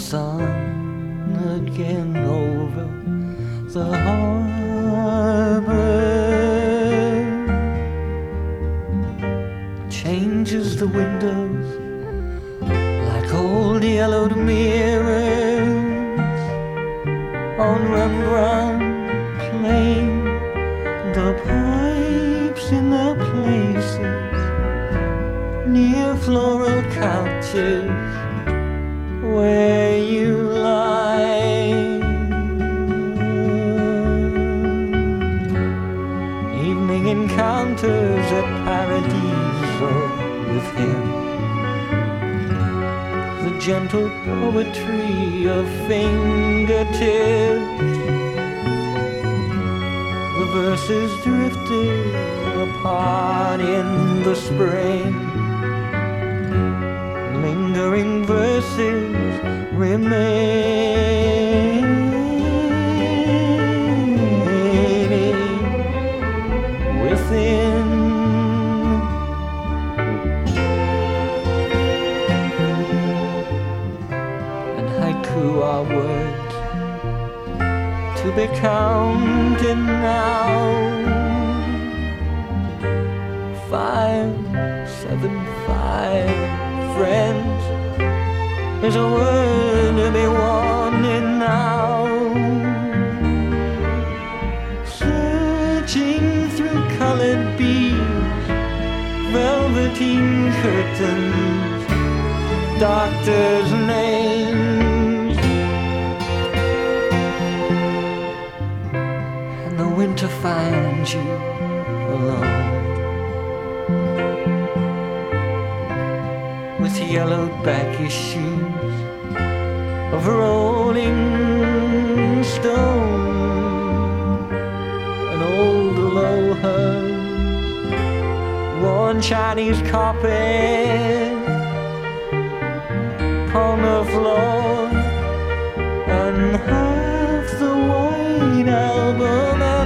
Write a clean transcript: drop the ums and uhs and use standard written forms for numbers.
sun again over the harbor, changes the windows like old yellowed mirrors on Rembrandt playing the pipes in the places near floral couches where you lie. Evening encounters at Paradiso with him, the gentle poetry of fingertips, the verses drifted apart in the spring, lingering verses remaining within. And haiku are words to be counted now. 5, 7, 5 friends is a word to be wanted now. Searching through colored beads, velveteen curtains, doctors' names, and the winter finds you alone with yellowed back issues of Rolling Stone, an old low-hung worn Chinese carpet on the floor, and half the white album